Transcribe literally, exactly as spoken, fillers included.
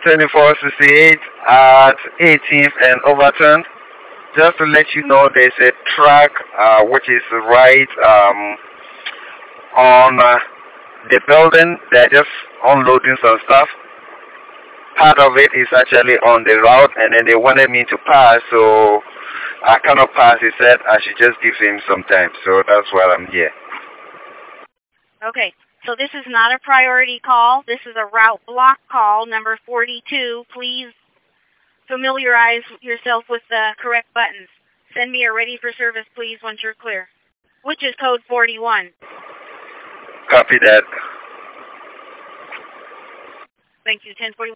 twenty-four sixty-eight at eighteenth and Overton. Just to let you know, there's a track uh, which is right um, on uh, the building. They're just unloading some stuff. Part of it is actually on the route, and then they wanted me to pass, so I cannot pass. He said I should just give him some time, so that's why I'm here. Okay, so this is not a priority call. This is a route block call, number forty-two. Please familiarize yourself with the correct buttons. Send me a ready for service, please, once you're clear. Which is code forty-one. Copy that. Thank you, ten forty-one.